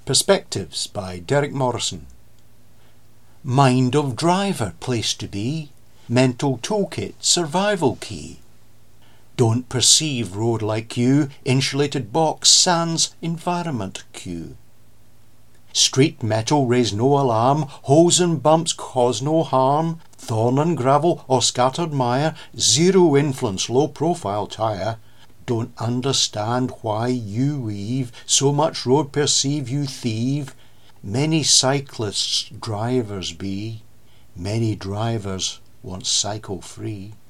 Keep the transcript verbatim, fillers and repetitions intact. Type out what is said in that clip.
Perspectives by Derek Morrison. Mind of driver, place to be. Mental toolkit, survival key. Don't perceive road like you. Insulated box, sans environment cue. Street metal, raise no alarm. Holes and bumps cause no harm. Thorn and gravel or scattered mire, zero influence, low profile tire. Don't understand why you weave so much road, perceive you thieve. Many cyclists drivers be, many drivers want cycle free.